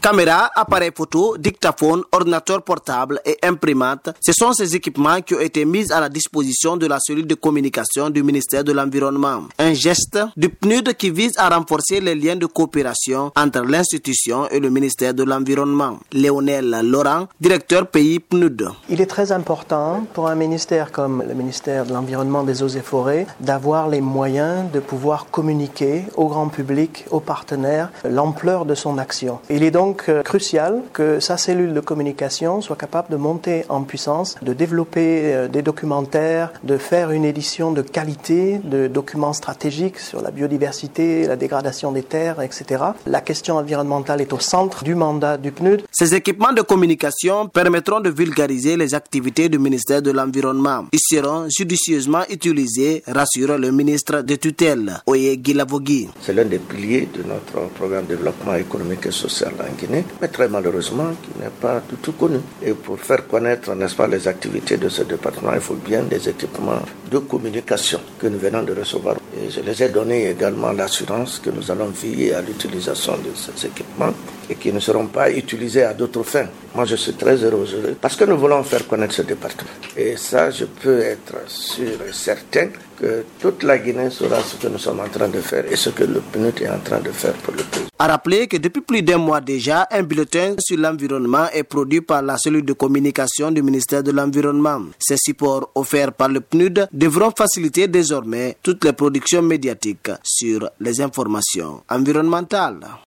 Caméra, appareil photo, dictaphone, ordinateur portable et imprimante, ce sont ces équipements qui ont été mis à la disposition de la cellule de communication du ministère de l'Environnement. Un geste du PNUD qui vise à renforcer les liens de coopération entre l'institution et le ministère de l'Environnement. Léonel Laurent, directeur pays PNUD. Il est très important pour un ministère comme le ministère de l'Environnement, des Eaux et Forêts d'avoir les moyens de pouvoir communiquer au grand public, aux partenaires, l'ampleur de son action. Il est donc crucial que sa cellule de communication soit capable de monter en puissance, de développer des documentaires, de faire une édition de qualité, de documents stratégiques sur la biodiversité, la dégradation des terres, etc. La question environnementale est au centre du mandat du PNUD. Ces équipements de communication permettront de vulgariser les activités du ministère de l'Environnement. Ils seront judicieusement utilisés, rassure le ministre de tutelle, Oye Guilavogui. C'est l'un des piliers de notre programme de développement économique et social en Guinée, mais très malheureusement qui n'est pas du tout connu. Et pour faire connaître, n'est-ce pas, les activités de ce département, il faut bien des équipements de communication que nous venons de recevoir. Et je les ai donné également l'assurance que nous allons veiller à l'utilisation de ces équipements et qui ne seront pas utilisés à d'autres fins. Moi, je suis très heureux parce que nous voulons faire connaître ce département. Et ça, je peux être sûr et certain que toute la Guinée saura ce que nous sommes en train de faire et ce que le PNUD est en train de faire pour le pays. À rappeler que depuis plus d'un mois déjà, un bulletin sur l'environnement est produit par la cellule de communication du ministère de l'Environnement. Ces supports offerts par le PNUD devront faciliter désormais toutes les productions médiatiques sur les informations environnementales.